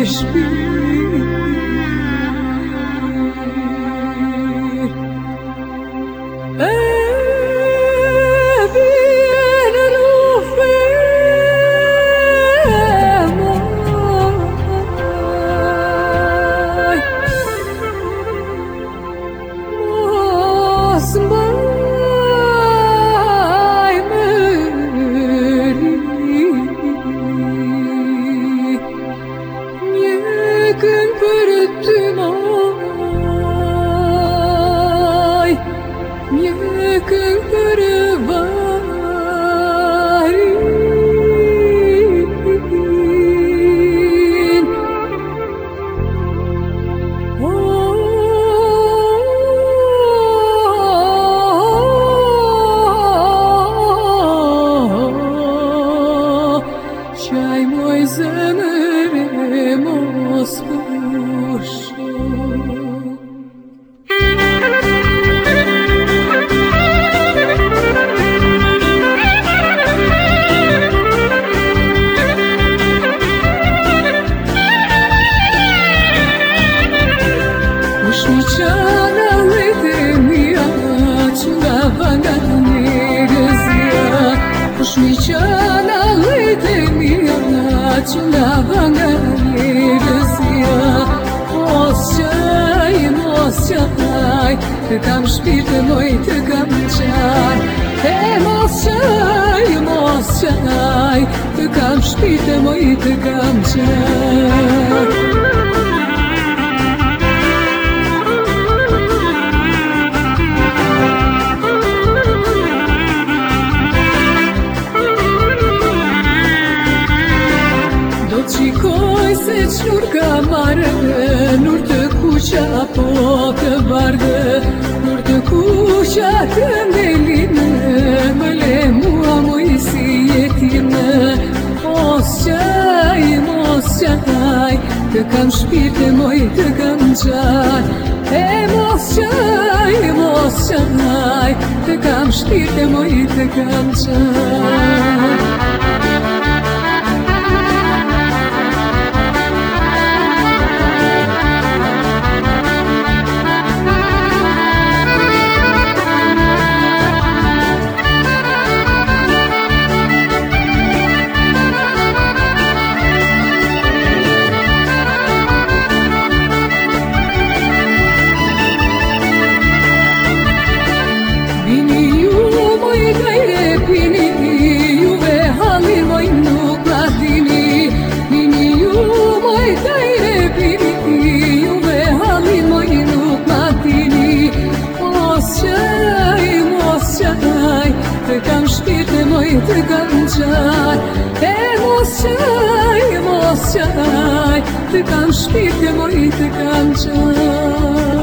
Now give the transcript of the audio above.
Të kam shpirtë moj të kam qaj mos qaj Të kam shpirtë moj të kam qaj Do qikoj se qnur ka marrë Nur të kuqa po të bardë Nur të kuqa të ndelinë Më le mua moj si jetinë Mos qaj Të kam shpirtë moj të kam qaj mos qaj Të kam shpirtë moj të kam qaj Të kam shpirtë moj të kam qaj mos qaj Të kam shpirtë moj të kam qaj